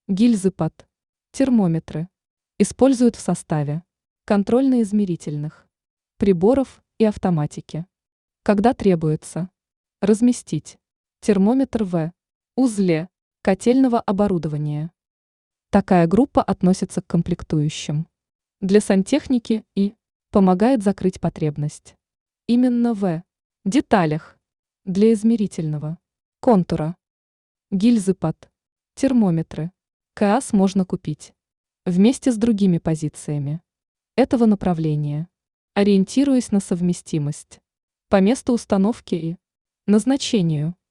Гильзы под термометры используют в составе контрольно-измерительных приборов и автоматики. Когда требуется разместить термометр в узле котельного оборудования. Такая группа относится к комплектующим для сантехники и помогает закрыть потребность. Именно в деталях для измерительного контура. Гильзы под термометры КАС можно купить вместе с другими позициями этого направления, ориентируясь на совместимость по месту установки и назначению.